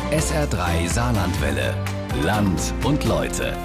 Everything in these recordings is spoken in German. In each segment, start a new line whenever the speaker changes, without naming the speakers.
SR3 Saarlandwelle. Land und Leute.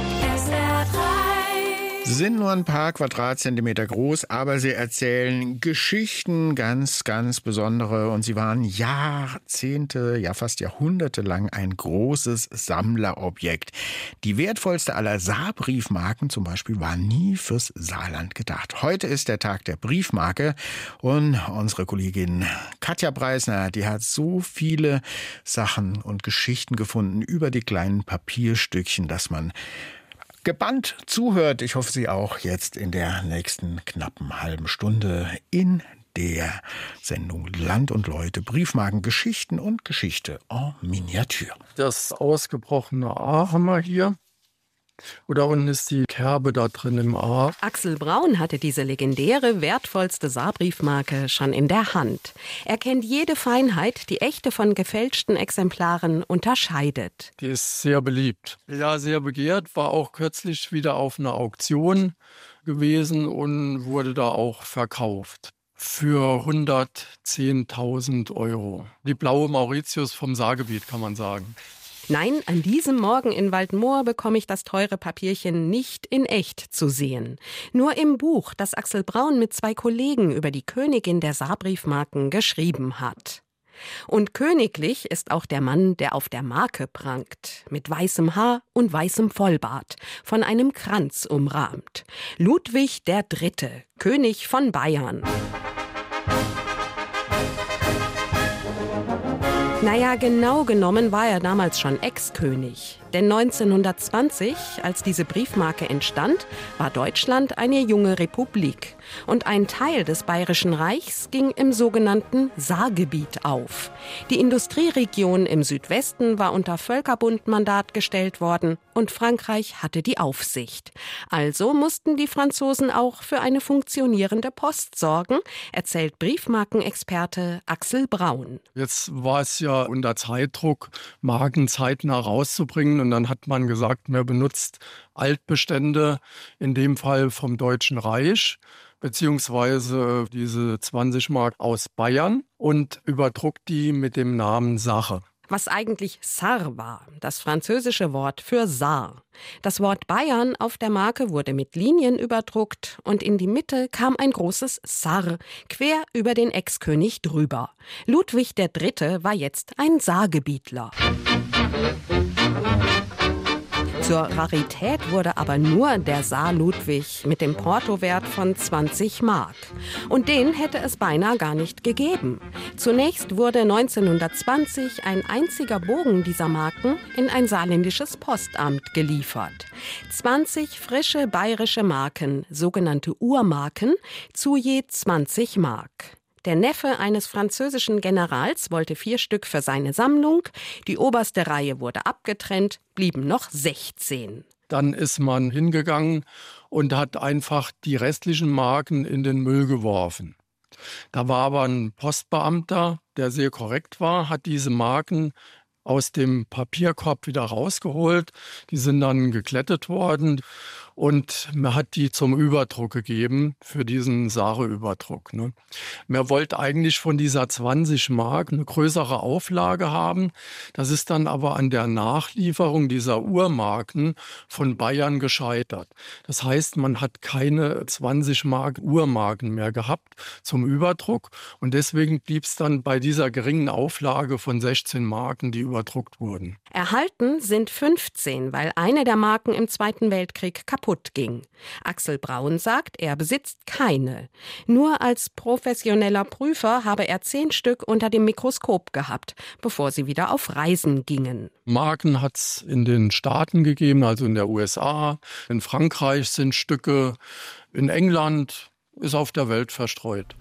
Sie sind nur ein paar Quadratzentimeter groß, aber sie erzählen Geschichten, ganz, ganz besondere. Und sie waren Jahrzehnte, ja fast Jahrhunderte lang ein großes Sammlerobjekt. Die wertvollste aller Saarbriefmarken zum Beispiel war nie fürs Saarland gedacht. Heute ist der Tag der Briefmarke und unsere Kollegin Katja Preisner, die hat so viele Sachen und Geschichten gefunden über die kleinen Papierstückchen, dass man gebannt zuhört. Ich hoffe, Sie auch jetzt in der nächsten knappen halben Stunde in der Sendung Land und Leute, Briefmarken, Geschichten und Geschichte en Miniatur.
Das ausgebrochene A haben wir hier. Und da unten ist die Kerbe da drin im A.
Axel Braun hatte diese legendäre, wertvollste Saarbriefmarke schon in der Hand. Er kennt jede Feinheit, die echte von gefälschten Exemplaren unterscheidet.
Die ist sehr beliebt. Ja, sehr begehrt, war auch kürzlich wieder auf einer Auktion gewesen und wurde da auch verkauft. Für 110.000 €. Die blaue Mauritius vom Saargebiet, kann man sagen.
Nein, an diesem Morgen in Waldmoor bekomme ich das teure Papierchen nicht in echt zu sehen. Nur im Buch, das Axel Braun mit 2 Kollegen über die Königin der Saarbriefmarken geschrieben hat. Und königlich ist auch der Mann, der auf der Marke prangt, mit weißem Haar und weißem Vollbart, von einem Kranz umrahmt. Ludwig III., König von Bayern. Naja, genau genommen war er damals schon Ex-König. Denn 1920, als diese Briefmarke entstand, war Deutschland eine junge Republik. Und ein Teil des Bayerischen Reichs ging im sogenannten Saargebiet auf. Die Industrieregion im Südwesten war unter Völkerbundmandat gestellt worden und Frankreich hatte die Aufsicht. Also mussten die Franzosen auch für eine funktionierende Post sorgen, erzählt Briefmarkenexperte Axel Braun.
Jetzt war es ja unter Zeitdruck, Marken zeitnah rauszubringen. Und dann hat man gesagt, man benutzt Altbestände, in dem Fall vom Deutschen Reich, beziehungsweise diese 20 Mark aus Bayern und überdruckt die mit dem Namen Sache.
Was eigentlich Sarre war, das französische Wort für Saar. Das Wort Bayern auf der Marke wurde mit Linien überdruckt und in die Mitte kam ein großes Sarre, quer über den Ex-König drüber. Ludwig III. War jetzt ein Saargebietler. Zur Rarität wurde aber nur der Saar-Ludwig mit dem Portowert von 20 Mark. Und den hätte es beinahe gar nicht gegeben. Zunächst wurde 1920 ein einziger Bogen dieser Marken in ein saarländisches Postamt geliefert. 20 frische bayerische Marken, sogenannte Urmarken, zu je 20 Mark. Der Neffe eines französischen Generals wollte 4 Stück für seine Sammlung. Die oberste Reihe wurde abgetrennt, blieben noch 16.
Dann ist man hingegangen und hat einfach die restlichen Marken in den Müll geworfen. Da war aber ein Postbeamter, der sehr korrekt war, hat diese Marken aus dem Papierkorb wieder rausgeholt. Die sind dann geglättet worden und man hat die zum Überdruck gegeben für diesen Saare-Überdruck. Man wollte eigentlich von dieser 20 Mark eine größere Auflage haben. Das ist dann aber an der Nachlieferung dieser Urmarken von Bayern gescheitert. Das heißt, man hat keine 20 Mark Urmarken mehr gehabt zum Überdruck und deswegen blieb es dann bei dieser geringen Auflage von 16 Marken, die überdruckt wurden.
Erhalten sind 15, weil eine der Marken im Zweiten Weltkrieg kaputt ging. Axel Braun sagt, er besitzt keine. Nur als professioneller Prüfer habe er 10 Stück unter dem Mikroskop gehabt, bevor sie wieder auf Reisen gingen.
Marken hat es in den Staaten gegeben, also in der USA. In Frankreich sind Stücke, in England, ist auf der Welt verstreut.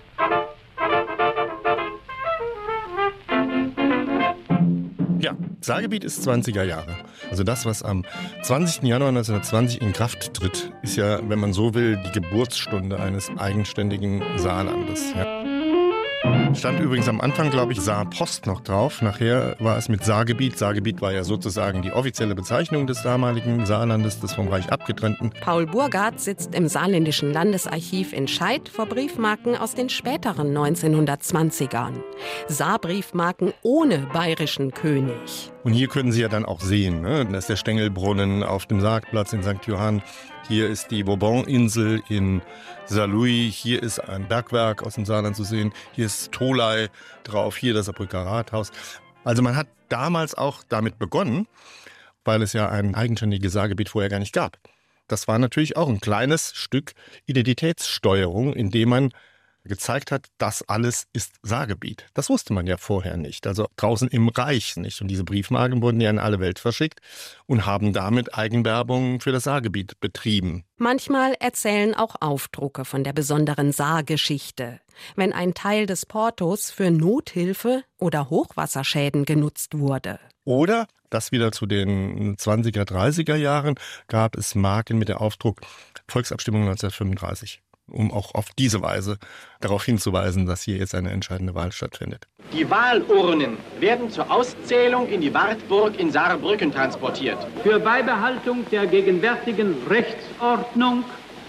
Ja, Saargebiet ist 20er Jahre. Also das, was am 20. Januar 1920 in Kraft tritt, ist ja, wenn man so will, die Geburtsstunde eines eigenständigen Saarlandes. Ja. stand übrigens am Anfang, glaube ich, Saarpost noch drauf. Nachher war es mit Saargebiet. Saargebiet war ja sozusagen die offizielle Bezeichnung des damaligen Saarlandes, des vom Reich abgetrennten.
Paul Burgard sitzt im Saarländischen Landesarchiv in Scheid vor Briefmarken aus den späteren 1920ern. Saarbriefmarken ohne bayerischen König.
Und hier können Sie ja dann auch sehen, ne? Das ist der Stengelbrunnen auf dem Sargplatz in St. Johann. Hier ist die Bourbon-Insel in Saarlouis. Hier ist ein Bergwerk aus dem Saarland zu sehen. Hier ist Tholey drauf. Hier das Saarbrücker Rathaus. Also man hat damals auch damit begonnen, weil es ja ein eigenständiges Saargebiet vorher gar nicht gab. Das war natürlich auch ein kleines Stück Identitätssteuerung, indem man gezeigt hat, das alles ist Saargebiet. Das wusste man ja vorher nicht, also draußen im Reich nicht. Und diese Briefmarken wurden ja in alle Welt verschickt und haben damit Eigenwerbung für das Saargebiet betrieben.
Manchmal erzählen auch Aufdrucke von der besonderen Saargeschichte. Wenn ein Teil des Portos für Nothilfe oder Hochwasserschäden genutzt wurde.
Oder, das wieder zu den 20er, 30er Jahren, gab es Marken mit der Aufdruck Volksabstimmung 1935. Um auch auf diese Weise darauf hinzuweisen, dass hier jetzt eine entscheidende Wahl stattfindet.
Die Wahlurnen werden zur Auszählung in die Wartburg in Saarbrücken transportiert.
Für Beibehaltung der gegenwärtigen Rechtsordnung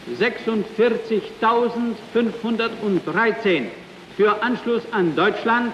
46.513. Für Anschluss an Deutschland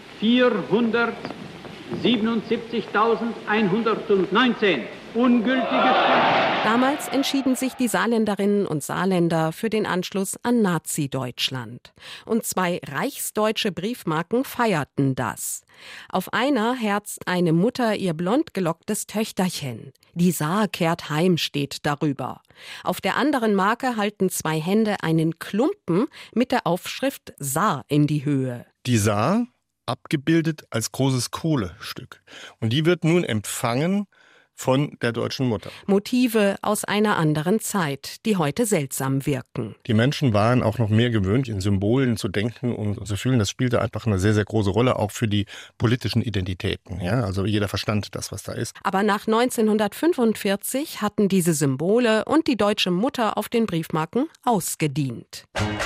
477.119. Ungültige Stimmen.
Damals entschieden sich die Saarländerinnen und Saarländer für den Anschluss an Nazi-Deutschland. Und 2 reichsdeutsche Briefmarken feierten das. Auf einer herzt eine Mutter ihr blond gelocktes Töchterchen. Die Saar kehrt heim steht darüber. Auf der anderen Marke halten 2 Hände einen Klumpen mit der Aufschrift Saar in die Höhe.
Die Saar, abgebildet als großes Kohlestück. Und die wird nun empfangen von der deutschen Mutter.
Motive aus einer anderen Zeit, die heute seltsam wirken.
Die Menschen waren auch noch mehr gewöhnt, in Symbolen zu denken und zu fühlen. Das spielte einfach eine sehr, sehr große Rolle, auch für die politischen Identitäten. Ja, also jeder verstand das, was da ist.
Aber nach 1945 hatten diese Symbole und die deutsche Mutter auf den Briefmarken ausgedient.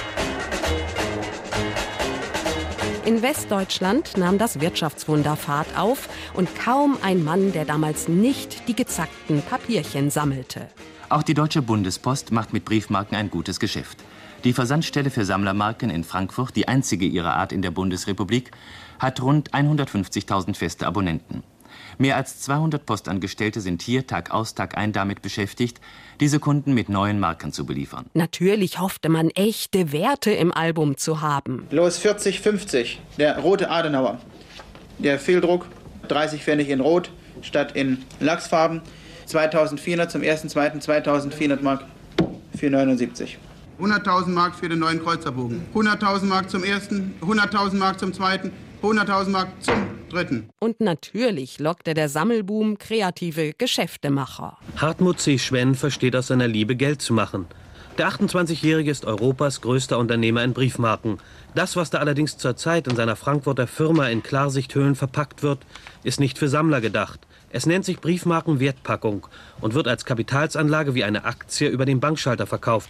In Westdeutschland nahm das Wirtschaftswunder Fahrt auf und kaum ein Mann, der damals nicht die gezackten Papierchen sammelte.
Auch die Deutsche Bundespost macht mit Briefmarken ein gutes Geschäft. Die Versandstelle für Sammlermarken in Frankfurt, die einzige ihrer Art in der Bundesrepublik, hat rund 150.000 feste Abonnenten. Mehr als 200 Postangestellte sind hier Tag aus, Tag ein damit beschäftigt, diese Kunden mit neuen Marken zu beliefern.
Natürlich hoffte man, echte Werte im Album zu haben.
Los 40,50, der rote Adenauer. Der Fehldruck, 30 Pfennig in Rot statt in Lachsfarben. 2.400 zum 1.2. 2.400 Mark für 79.
100.000 Mark für den neuen Kreuzerbogen. 100.000 Mark zum 1., 100.000 Mark zum 2., 100.000 Mark zum 3.
Und natürlich lockte der Sammelboom kreative Geschäftemacher.
Hartmut C. Schwenn versteht aus seiner Liebe Geld zu machen. Der 28-Jährige ist Europas größter Unternehmer in Briefmarken. Das, was da allerdings zurzeit in seiner Frankfurter Firma in Klarsichthöhlen verpackt wird, ist nicht für Sammler gedacht. Es nennt sich Briefmarkenwertpackung und wird als Kapitalsanlage wie eine Aktie über den Bankschalter verkauft.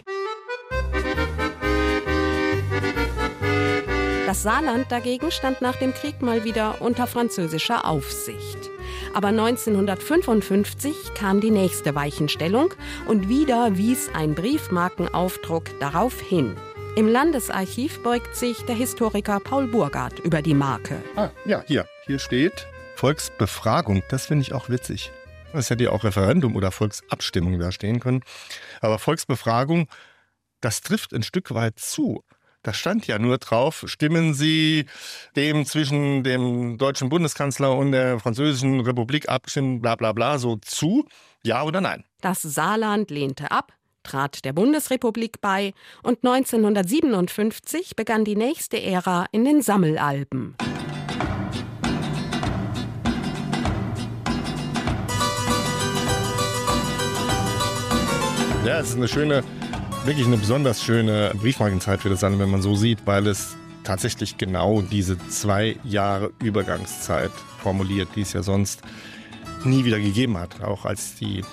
Das Saarland dagegen stand nach dem Krieg mal wieder unter französischer Aufsicht. Aber 1955 kam die nächste Weichenstellung und wieder wies ein Briefmarkenaufdruck darauf hin. Im Landesarchiv beugt sich der Historiker Paul Burgard über die Marke.
Ja, hier steht Volksbefragung. Das finde ich auch witzig. Das hätte ja auch Referendum oder Volksabstimmung da stehen können. Aber Volksbefragung, das trifft ein Stück weit zu. Da stand ja nur drauf, stimmen Sie dem zwischen dem deutschen Bundeskanzler und der französischen Republik abstimmen, bla bla bla, so zu, ja oder nein?
Das Saarland lehnte ab, trat der Bundesrepublik bei und 1957 begann die nächste Ära in den Sammelalben.
Ja, es ist wirklich eine besonders schöne Briefmarkenzeit für das Saarland, wenn man so sieht, weil es tatsächlich genau diese 2 Jahre Übergangszeit formuliert, die es ja sonst nie wieder gegeben hat. Auch als die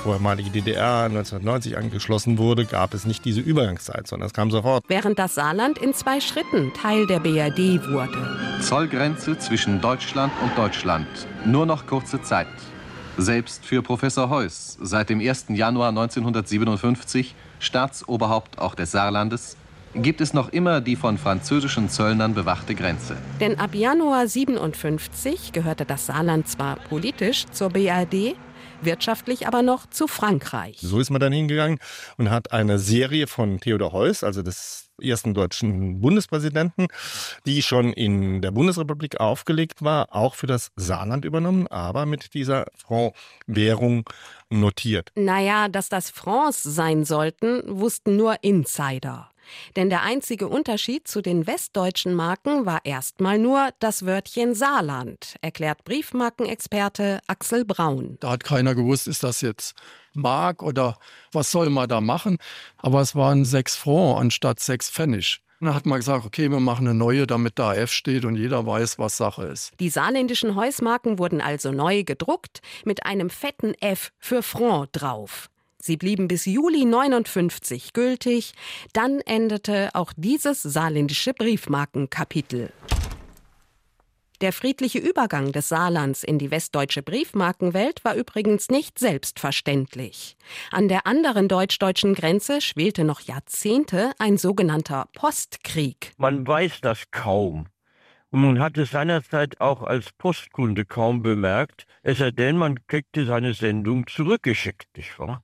vormalige DDR 1990 angeschlossen wurde, gab es nicht diese Übergangszeit, sondern es kam sofort.
Während das Saarland in 2 Schritten Teil der BRD wurde.
Zollgrenze zwischen Deutschland und Deutschland. Nur noch kurze Zeit. Selbst für Professor Heuss, seit dem 1. Januar 1957 Staatsoberhaupt auch des Saarlandes, gibt es noch immer die von französischen Zöllnern bewachte Grenze.
Denn ab Januar 1957 gehörte das Saarland zwar politisch zur BRD, wirtschaftlich aber noch zu Frankreich.
So ist man dann hingegangen und hat eine Serie von Theodor Heuss, also des ersten deutschen Bundespräsidenten, die schon in der Bundesrepublik aufgelegt war, auch für das Saarland übernommen, aber mit dieser Franc-Währung notiert.
Naja, dass das Francs sein sollten, wussten nur Insider. Denn der einzige Unterschied zu den westdeutschen Marken war erstmal nur das Wörtchen Saarland, erklärt Briefmarkenexperte Axel Braun.
Da hat keiner gewusst, ist das jetzt Mark oder was soll man da machen? Aber es waren 6 Francs anstatt 6 Pfennig. Dann hat man gesagt, okay, wir machen eine neue, damit da F steht und jeder weiß, was Sache ist.
Die saarländischen Heuss-Marken wurden also neu gedruckt mit einem fetten F für Franc drauf. Sie blieben bis Juli 1959 gültig. Dann endete auch dieses saarländische Briefmarkenkapitel. Der friedliche Übergang des Saarlands in die westdeutsche Briefmarkenwelt war übrigens nicht selbstverständlich. An der anderen deutsch-deutschen Grenze schwelte noch Jahrzehnte ein sogenannter Postkrieg.
Man weiß das kaum. Und man hat es seinerzeit auch als Postkunde kaum bemerkt, es sei denn, man kriegte seine Sendung zurückgeschickt, nicht wahr?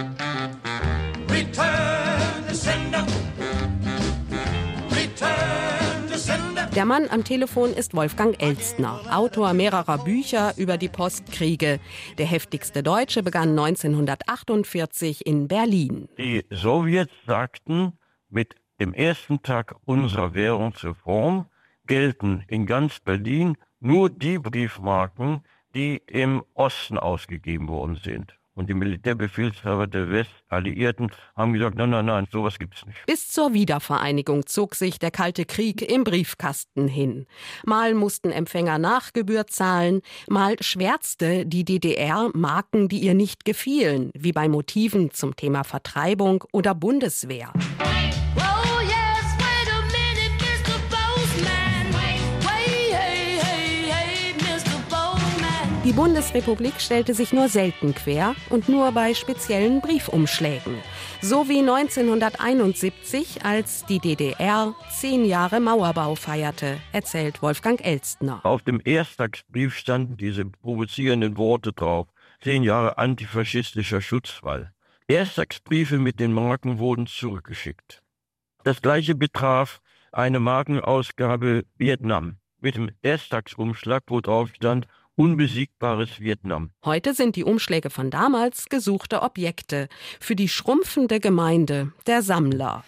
Der Mann am Telefon ist Wolfgang Elstner, Autor mehrerer Bücher über die Postkriege. Der heftigste Deutsche begann 1948 in Berlin.
Die Sowjets sagten, mit dem ersten Tag unserer Währungsreform gelten in ganz Berlin nur die Briefmarken, die im Osten ausgegeben worden sind. Und die Militärbefehlshaber der Westalliierten haben gesagt, nein, sowas gibt's nicht.
Bis zur Wiedervereinigung zog sich der Kalte Krieg im Briefkasten hin. Mal mussten Empfänger Nachgebühr zahlen, mal schwärzte die DDR Marken, die ihr nicht gefielen, wie bei Motiven zum Thema Vertreibung oder Bundeswehr. Die Bundesrepublik stellte sich nur selten quer und nur bei speziellen Briefumschlägen. So wie 1971, als die DDR 10 Jahre Mauerbau feierte, erzählt Wolfgang Elstner.
Auf dem Ersttagsbrief standen diese provozierenden Worte drauf. 10 Jahre antifaschistischer Schutzwall. Ersttagsbriefe mit den Marken wurden zurückgeschickt. Das gleiche betraf eine Markenausgabe Vietnam. Mit dem Ersttagsumschlag, wo drauf stand, unbesiegbares Vietnam.
Heute sind die Umschläge von damals gesuchte Objekte für die schrumpfende Gemeinde der Sammler.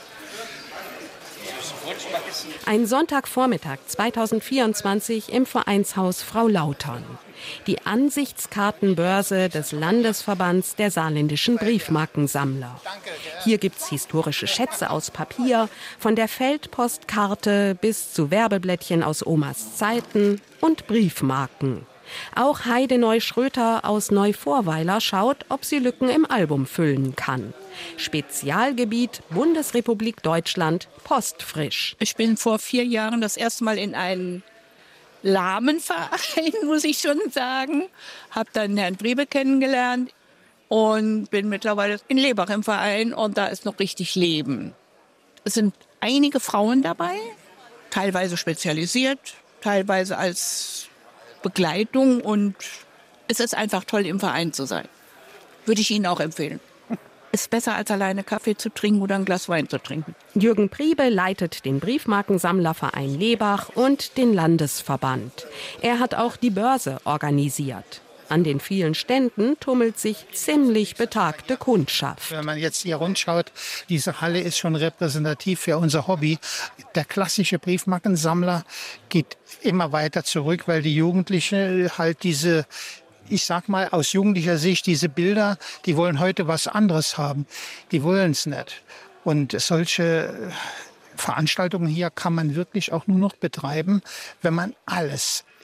Ein Sonntagvormittag 2024 im Vereinshaus Frau Lautern. Die Ansichtskartenbörse des Landesverbands der saarländischen Briefmarkensammler. Hier gibt's historische Schätze aus Papier, von der Feldpostkarte bis zu Werbeblättchen aus Omas Zeiten und Briefmarken. Auch Heide Neu-Schröter aus Neuvorweiler schaut, ob sie Lücken im Album füllen kann. Spezialgebiet Bundesrepublik Deutschland, postfrisch.
Ich bin vor 4 Jahren das erste Mal in einen Lahmenverein, muss ich schon sagen. Habe dann Herrn Briebe kennengelernt und bin mittlerweile in Lebach im Verein und da ist noch richtig Leben. Es sind einige Frauen dabei, teilweise spezialisiert, teilweise als Begleitung und es ist einfach toll, im Verein zu sein. Würde ich Ihnen auch empfehlen. Ist besser, als alleine Kaffee zu trinken oder ein Glas Wein zu trinken.
Jürgen Priebe leitet den Briefmarkensammlerverein Lebach und den Landesverband. Er hat auch die Börse organisiert. An den vielen Ständen tummelt sich ziemlich betagte Kundschaft.
Wenn man jetzt hier rundschaut, diese Halle ist schon repräsentativ für unser Hobby. Der klassische Briefmarkensammler geht immer weiter zurück, weil die Jugendlichen halt diese, ich sag mal aus jugendlicher Sicht, diese Bilder, die wollen heute was anderes haben. Die wollen es nicht. Und solche Veranstaltungen hier kann man wirklich auch nur noch betreiben, wenn man alles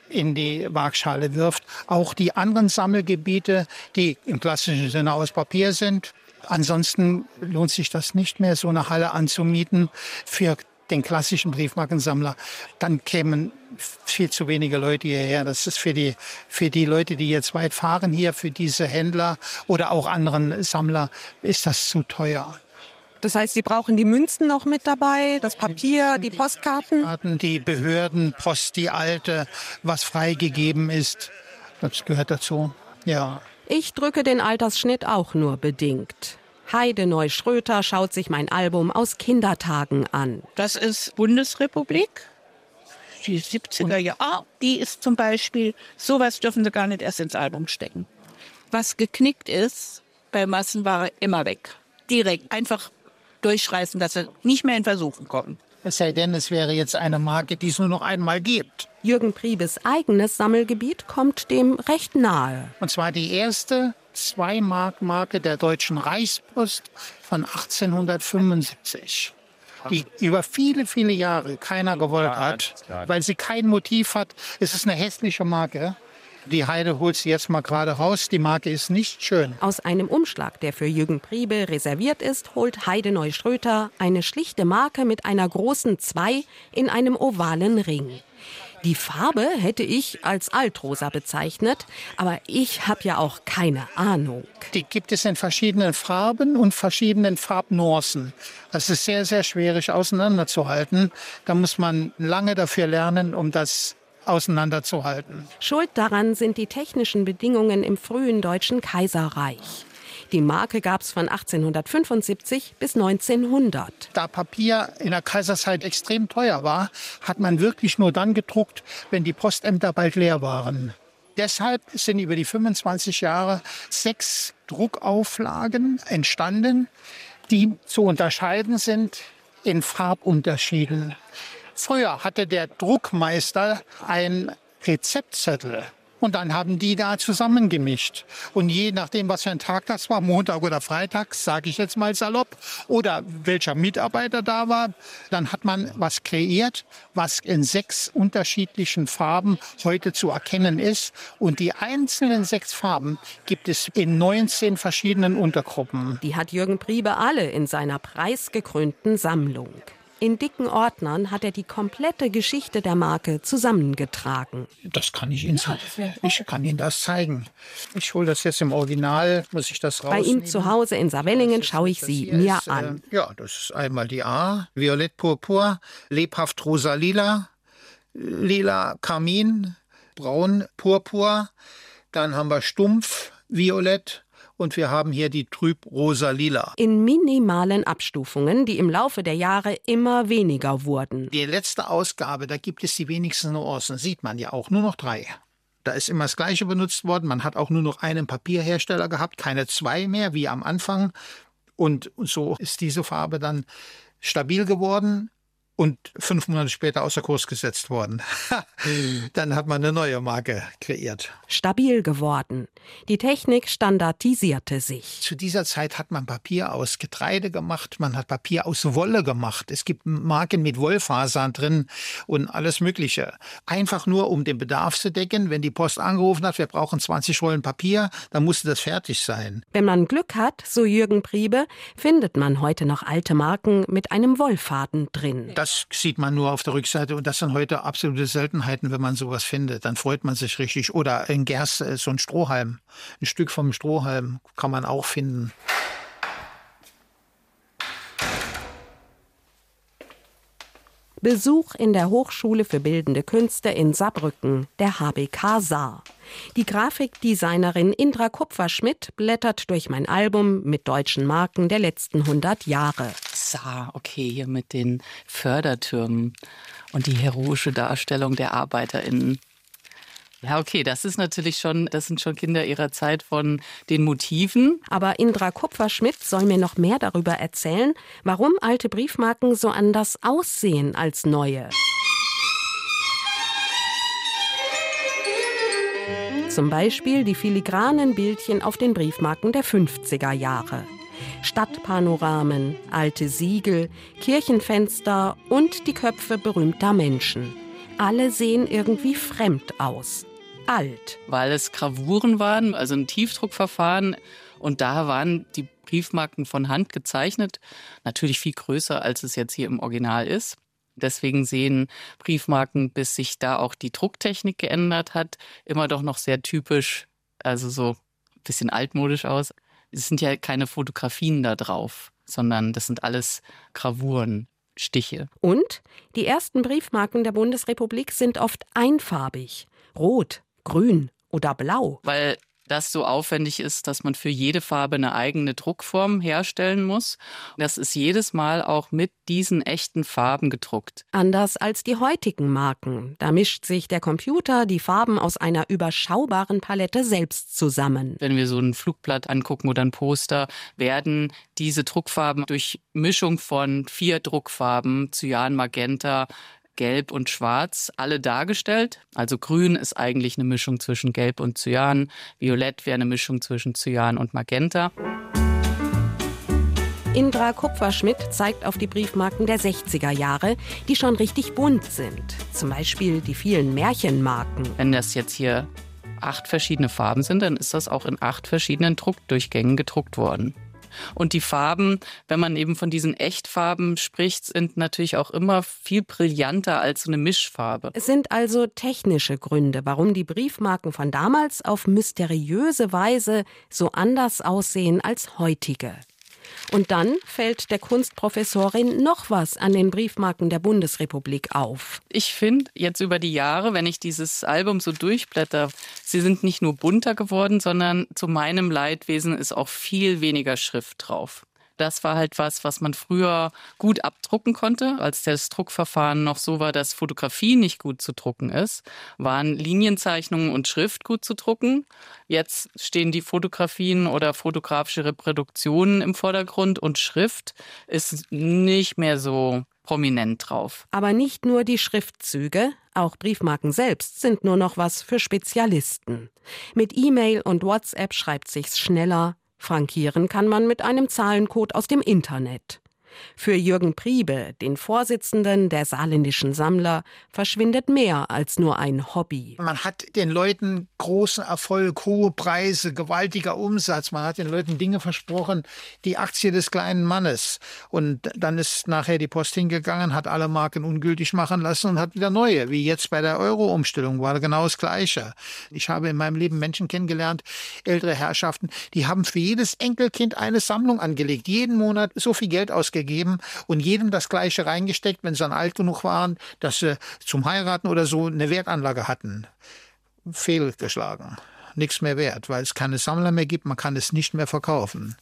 in die Waagschale wirft. Auch die anderen Sammelgebiete, die im klassischen Sinne aus Papier sind. Ansonsten lohnt sich das nicht mehr, so eine Halle anzumieten für den klassischen Briefmarkensammler. Dann kämen viel zu wenige Leute hierher. Das ist für die Leute, die jetzt weit fahren hier, für diese Händler oder auch anderen Sammler, ist das zu teuer.
Das heißt, Sie brauchen die Münzen noch mit dabei, das Papier, die Postkarten?
Die Behördenpost, die alte, was freigegeben ist. Das gehört dazu, ja.
Ich drücke den Altersschnitt auch nur bedingt. Heide Neu-Schröter schaut sich mein Album aus Kindertagen an.
Das ist Bundesrepublik, die 70er Jahre. Die ist zum Beispiel, sowas dürfen Sie gar nicht erst ins Album stecken. Was geknickt ist, bei Massenware immer weg. Direkt, einfach durchreißen, dass sie nicht mehr in Versuchen kommen.
Es sei denn, es wäre jetzt eine Marke, die es nur noch einmal gibt.
Jürgen Priebes eigenes Sammelgebiet kommt dem recht nahe.
Und zwar die erste 2-Mark-Marke der Deutschen Reichspost von 1875. Die über viele, viele Jahre keiner gewollt hat, weil sie kein Motiv hat. Es ist eine hässliche Marke. Die Heide holt sie jetzt mal gerade raus. Die Marke ist nicht schön.
Aus einem Umschlag, der für Jürgen Priebe reserviert ist, holt Heide Neu-Schröter eine schlichte Marke mit einer großen 2 in einem ovalen Ring. Die Farbe hätte ich als Altrosa bezeichnet, aber ich habe ja auch keine Ahnung.
Die gibt es in verschiedenen Farben und verschiedenen Farbnuancen. Das ist sehr, sehr schwierig auseinanderzuhalten. Da muss man lange dafür lernen, um das auseinanderzuhalten.
Schuld daran sind die technischen Bedingungen im frühen Deutschen Kaiserreich. Die Marke gab es von 1875 bis 1900.
Da Papier in der Kaiserzeit extrem teuer war, hat man wirklich nur dann gedruckt, wenn die Postämter bald leer waren. Deshalb sind über die 25 Jahre 6 Druckauflagen entstanden, die zu unterscheiden sind in Farbunterschieden. Früher hatte der Druckmeister einen Rezeptzettel und dann haben die da zusammengemischt. Und je nachdem, was für ein Tag das war, Montag oder Freitag, sage ich jetzt mal salopp, oder welcher Mitarbeiter da war, dann hat man was kreiert, was in 6 unterschiedlichen Farben heute zu erkennen ist. Und die einzelnen 6 Farben gibt es in 19 verschiedenen Untergruppen.
Die hat Jürgen Priebe alle in seiner preisgekrönten Sammlung. In dicken Ordnern hat er die komplette Geschichte der Marke zusammengetragen.
Das kann ich Ihnen zeigen. Ich kann Ihnen das zeigen. Ich hole das jetzt im Original, muss ich das rausnehmen.
Bei ihm zu Hause in Saarwellingen schaue ich sie mir an.
Ja, das ist einmal die A, Violett Purpur, lebhaft rosa-lila, lila Karmin, braun Purpur. Dann haben wir stumpf Violett. Und wir haben hier die trüb rosa-lila.
In minimalen Abstufungen, die im Laufe der Jahre immer weniger wurden.
Die letzte Ausgabe, da gibt es die wenigsten Nuancen, sieht man ja auch, nur noch 3. Da ist immer das Gleiche benutzt worden. Man hat auch nur noch einen Papierhersteller gehabt, keine 2 mehr, wie am Anfang. Und so ist diese Farbe dann stabil geworden. Und 5 Monate später außer Kurs gesetzt worden. Dann hat man eine neue Marke kreiert.
Stabil geworden. Die Technik standardisierte sich.
Zu dieser Zeit hat man Papier aus Getreide gemacht, man hat Papier aus Wolle gemacht. Es gibt Marken mit Wollfasern drin und alles Mögliche. Einfach nur, um den Bedarf zu decken. Wenn die Post angerufen hat, wir brauchen 20 Rollen Papier, dann musste das fertig sein.
Wenn man Glück hat, so Jürgen Priebe, findet man heute noch alte Marken mit einem Wollfaden drin.
Das sieht man nur auf der Rückseite und das sind heute absolute Seltenheiten, wenn man sowas findet. Dann freut man sich richtig. Oder ein Gerste, so ein Strohhalm. Ein Stück vom Strohhalm kann man auch finden.
Besuch in der Hochschule für Bildende Künste in Saarbrücken, der HBK Saar. Die Grafikdesignerin Indra Kupferschmidt blättert durch mein Album mit deutschen Marken der letzten 100 Jahre.
Saar, okay, hier mit den Fördertürmen und die heroische Darstellung der ArbeiterInnen. Ja, okay, das sind schon Kinder ihrer Zeit von den Motiven.
Aber Indra Kupferschmidt soll mir noch mehr darüber erzählen, warum alte Briefmarken so anders aussehen als neue. Zum Beispiel die filigranen Bildchen auf den Briefmarken der 50er Jahre. Stadtpanoramen, alte Siegel, Kirchenfenster und die Köpfe berühmter Menschen. Alle sehen irgendwie fremd aus. Alt.
Weil es Gravuren waren, also ein Tiefdruckverfahren. Und da waren die Briefmarken von Hand gezeichnet. Natürlich viel größer, als es jetzt hier im Original ist. Deswegen sehen Briefmarken, bis sich da auch die Drucktechnik geändert hat, immer doch noch sehr typisch, also so ein bisschen altmodisch aus. Es sind ja keine Fotografien da drauf, sondern das sind alles Gravuren, Stiche.
Und die ersten Briefmarken der Bundesrepublik sind oft einfarbig. Rot, grün oder blau.
Weil das so aufwendig ist, dass man für jede Farbe eine eigene Druckform herstellen muss. Das ist jedes Mal auch mit diesen echten Farben gedruckt.
Anders als die heutigen Marken. Da mischt sich der Computer die Farben aus einer überschaubaren Palette selbst zusammen.
Wenn wir so ein Flugblatt angucken oder ein Poster, werden diese Druckfarben durch Mischung von 4 Druckfarben, Cyan, Magenta, Gelb und Schwarz, alle dargestellt. Also Grün ist eigentlich eine Mischung zwischen Gelb und Cyan. Violett wäre eine Mischung zwischen Cyan und Magenta.
Indra Kupferschmidt zeigt auf die Briefmarken der 60er Jahre, die schon richtig bunt sind. Zum Beispiel die vielen Märchenmarken.
Wenn das jetzt hier 8 verschiedene Farben sind, dann ist das auch in 8 verschiedenen Druckdurchgängen gedruckt worden. Und die Farben, wenn man eben von diesen Echtfarben spricht, sind natürlich auch immer viel brillanter als so eine Mischfarbe.
Es sind also technische Gründe, warum die Briefmarken von damals auf mysteriöse Weise so anders aussehen als heutige. Und dann fällt der Kunstprofessorin noch was an den Briefmarken der Bundesrepublik auf.
Ich finde jetzt über die Jahre, wenn ich dieses Album so durchblätter, sie sind nicht nur bunter geworden, sondern zu meinem Leidwesen ist auch viel weniger Schrift drauf. Das war halt was man früher gut abdrucken konnte. Als das Druckverfahren noch so war, dass Fotografie nicht gut zu drucken ist, waren Linienzeichnungen und Schrift gut zu drucken. Jetzt stehen die Fotografien oder fotografische Reproduktionen im Vordergrund und Schrift ist nicht mehr so prominent drauf.
Aber nicht nur die Schriftzüge, auch Briefmarken selbst sind nur noch was für Spezialisten. Mit E-Mail und WhatsApp schreibt sich's schneller. Frankieren kann man mit einem Zahlencode aus dem Internet. Für Jürgen Priebe, den Vorsitzenden der saarländischen Sammler, verschwindet mehr als nur ein Hobby.
Man hat den Leuten großen Erfolg, hohe Preise, gewaltiger Umsatz. Man hat den Leuten Dinge versprochen, die Aktie des kleinen Mannes. Und dann ist nachher die Post hingegangen, hat alle Marken ungültig machen lassen und hat wieder neue. Wie jetzt bei der Euro-Umstellung war genau das Gleiche. Ich habe in meinem Leben Menschen kennengelernt, ältere Herrschaften, die haben für jedes Enkelkind eine Sammlung angelegt. Jeden Monat so viel Geld ausgegeben und jedem das Gleiche reingesteckt, wenn sie dann alt genug waren, dass sie zum Heiraten oder so eine Wertanlage hatten. Fehlgeschlagen. Nichts mehr wert, weil es keine Sammler mehr gibt, man kann es nicht mehr verkaufen.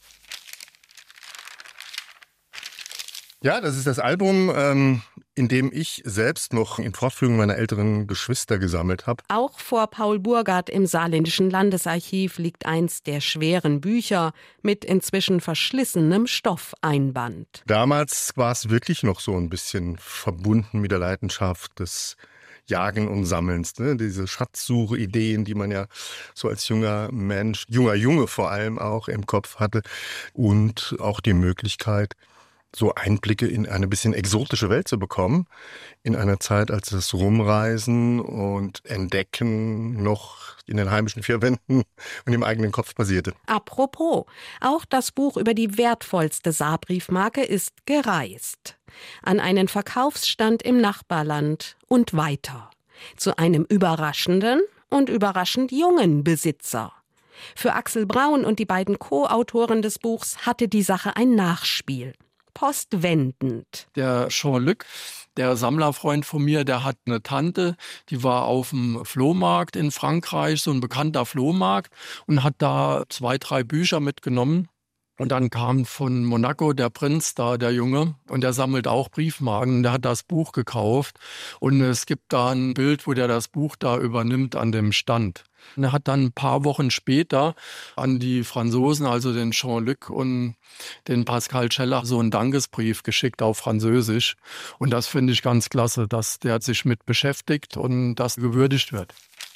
Ja, das ist das Album, in dem ich selbst noch in Fortführung meiner älteren Geschwister gesammelt habe.
Auch vor Paul Burgard im Saarländischen Landesarchiv liegt eins der schweren Bücher mit inzwischen verschlissenem Stoffeinband.
Damals war es wirklich noch so ein bisschen verbunden mit der Leidenschaft des Jagen und Sammelns, ne? Diese Schatzsuche-Ideen, die man ja so als junger Mensch, junger Junge vor allem auch im Kopf hatte und auch die Möglichkeit, so Einblicke in eine bisschen exotische Welt zu bekommen, in einer Zeit, als das Rumreisen und Entdecken noch in den heimischen 4 Wänden und im eigenen Kopf basierte.
Apropos, auch das Buch über die wertvollste Saarbriefmarke ist gereist. An einen Verkaufsstand im Nachbarland und weiter. Zu einem überraschenden und überraschend jungen Besitzer. Für Axel Braun und die beiden Co-Autoren des Buchs hatte die Sache ein Nachspiel. Postwendend.
Der Jean-Luc, der Sammlerfreund von mir, der hat eine Tante, die war auf dem Flohmarkt in Frankreich, so ein bekannter Flohmarkt, und hat da 2, 3 Bücher mitgenommen. Und dann kam von Monaco der Prinz da, der Junge, und der sammelt auch Briefmarken. Der hat das Buch gekauft und es gibt da ein Bild, wo der das Buch da übernimmt an dem Stand. Und er hat dann ein paar Wochen später an die Franzosen, also den Jean-Luc und den Pascal Scheller, so einen Dankesbrief geschickt auf Französisch. Und das finde ich ganz klasse, dass der sich mit beschäftigt und das gewürdigt wird.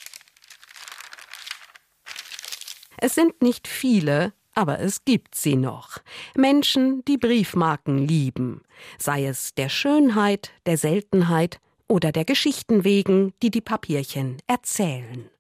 Es sind nicht viele, aber es gibt sie noch. Menschen, die Briefmarken lieben. Sei es der Schönheit, der Seltenheit oder der Geschichten wegen, die die Papierchen erzählen.